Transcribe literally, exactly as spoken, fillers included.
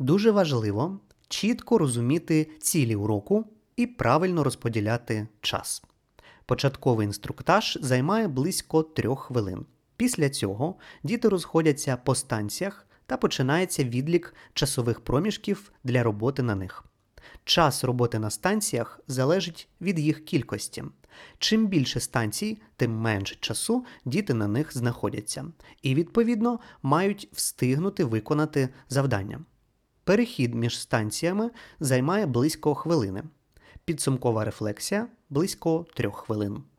Дуже важливо чітко розуміти цілі уроку і правильно розподіляти час. Початковий інструктаж займає близько трьох хвилин. Після цього діти розходяться по станціях та починається відлік часових проміжків для роботи на них. Час роботи на станціях залежить від їх кількості. Чим більше станцій, тим менше часу діти на них знаходяться і, відповідно, мають встигнути виконати завдання. Перехід між станціями займає близько хвилини. Підсумкова рефлексія – близько трьох хвилин.